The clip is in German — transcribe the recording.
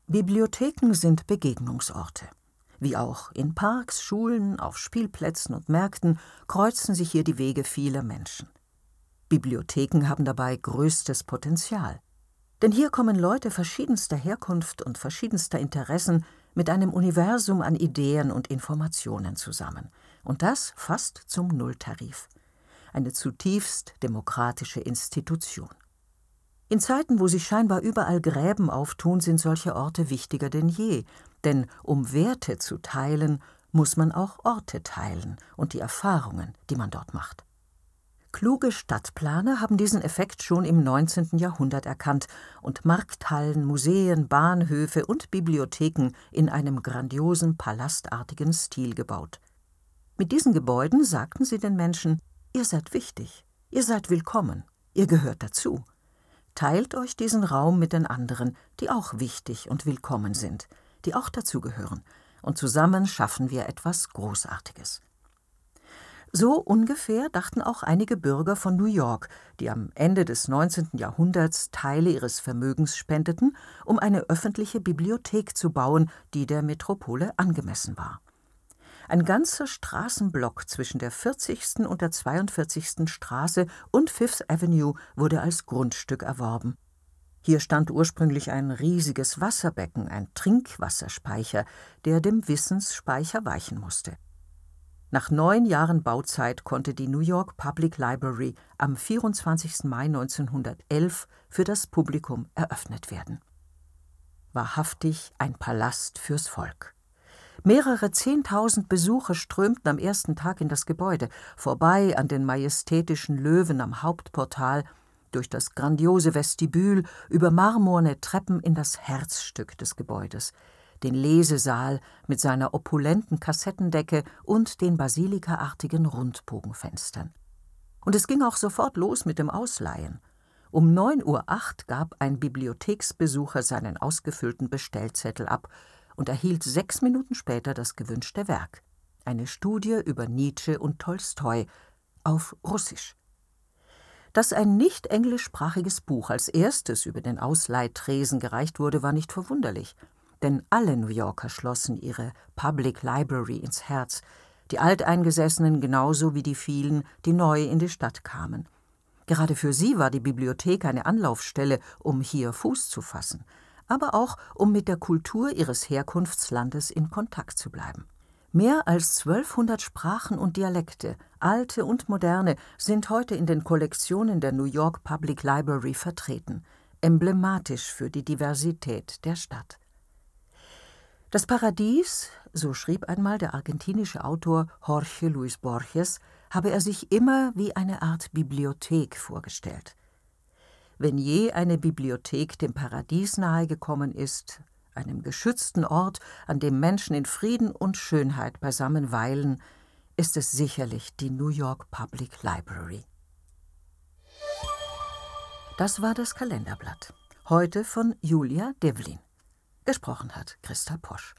Bibliotheken sind Begegnungsorte. Wie auch in Parks, Schulen, auf Spielplätzen und Märkten kreuzen sich hier die Wege vieler Menschen. Bibliotheken haben dabei größtes Potenzial. Denn hier kommen Leute verschiedenster Herkunft und verschiedenster Interessen mit einem Universum an Ideen und Informationen zusammen. Und das fast zum Nulltarif. Eine zutiefst demokratische Institution. In Zeiten, wo sich scheinbar überall Gräben auftun, sind solche Orte wichtiger denn je. Denn um Werte zu teilen, muss man auch Orte teilen und die Erfahrungen, die man dort macht. Kluge Stadtplaner haben diesen Effekt schon im 19. Jahrhundert erkannt und Markthallen, Museen, Bahnhöfe und Bibliotheken in einem grandiosen, palastartigen Stil gebaut. Mit diesen Gebäuden sagten sie den Menschen: Ihr seid wichtig, ihr seid willkommen, ihr gehört dazu. Teilt euch diesen Raum mit den anderen, die auch wichtig und willkommen sind, die auch dazugehören, und zusammen schaffen wir etwas Großartiges. So ungefähr dachten auch einige Bürger von New York, die am Ende des 19. Jahrhunderts Teile ihres Vermögens spendeten, um eine öffentliche Bibliothek zu bauen, die der Metropole angemessen war. Ein ganzer Straßenblock zwischen der 40. und der 42. Straße und Fifth Avenue wurde als Grundstück erworben. Hier stand ursprünglich ein riesiges Wasserbecken, ein Trinkwasserspeicher, der dem Wissensspeicher weichen musste. Nach 9 Jahren Bauzeit konnte die New York Public Library am 24. Mai 1911 für das Publikum eröffnet werden. Wahrhaftig ein Palast fürs Volk. Mehrere 10.000 Besucher strömten am ersten Tag in das Gebäude, vorbei an den majestätischen Löwen am Hauptportal, durch das grandiose Vestibül, über marmorne Treppen in das Herzstück des Gebäudes, den Lesesaal mit seiner opulenten Kassettendecke und den basilikaartigen Rundbogenfenstern. Und es ging auch sofort los mit dem Ausleihen. Um 9:08 Uhr gab ein Bibliotheksbesucher seinen ausgefüllten Bestellzettel ab und erhielt 6 Minuten später das gewünschte Werk, eine Studie über Nietzsche und Tolstoi, auf Russisch. Dass ein nicht englischsprachiges Buch als erstes über den Ausleihtresen gereicht wurde, war nicht verwunderlich, denn alle New Yorker schlossen ihre Public Library ins Herz, die Alteingesessenen genauso wie die vielen, die neu in die Stadt kamen. Gerade für sie war die Bibliothek eine Anlaufstelle, um hier Fuß zu fassen, aber auch, um mit der Kultur ihres Herkunftslandes in Kontakt zu bleiben. Mehr als 1200 Sprachen und Dialekte, alte und moderne, sind heute in den Kollektionen der New York Public Library vertreten, emblematisch für die Diversität der Stadt. Das Paradies, so schrieb einmal der argentinische Autor Jorge Luis Borges, habe er sich immer wie eine Art Bibliothek vorgestellt. Wenn je eine Bibliothek dem Paradies nahegekommen ist, einem geschützten Ort, an dem Menschen in Frieden und Schönheit beisammen weilen, ist es sicherlich die New York Public Library. Das war das Kalenderblatt. Heute von Julia Devlin. Gesprochen hat Christa Posch.